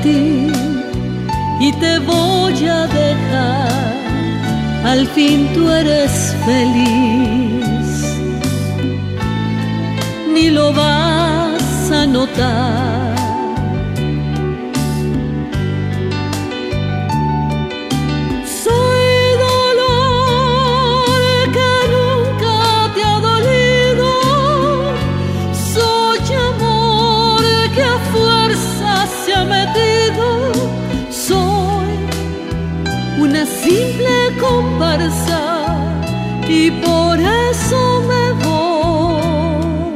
ti y te voy a dejar, al fin tú eres feliz, ni lo vas a notar. Una simple comparsa y por eso me voy.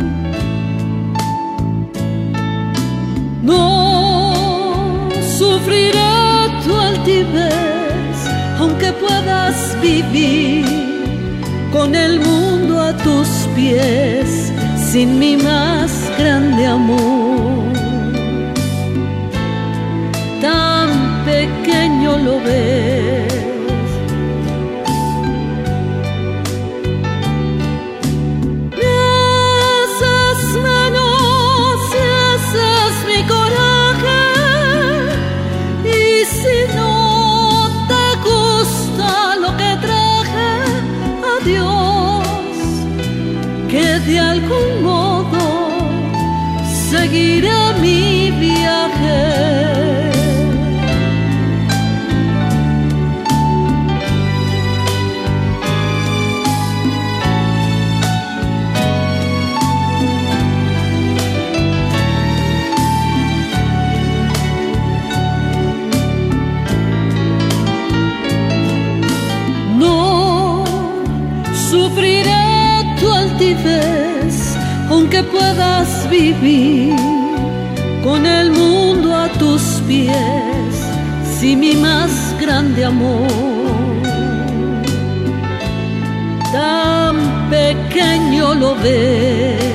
No sufriré tu altivez, aunque puedas vivir con el mundo a tus pies, sin mi más grande amor. Tan pequeño lo ves. Me haces menos y ese es mi coraje, y si no te gusta lo que traje, adiós, que de algún modo seguiré mi viaje. Sufriré tu altivez, aunque puedas vivir con el mundo a tus pies, sin mi más grande amor. Tan pequeño lo ves.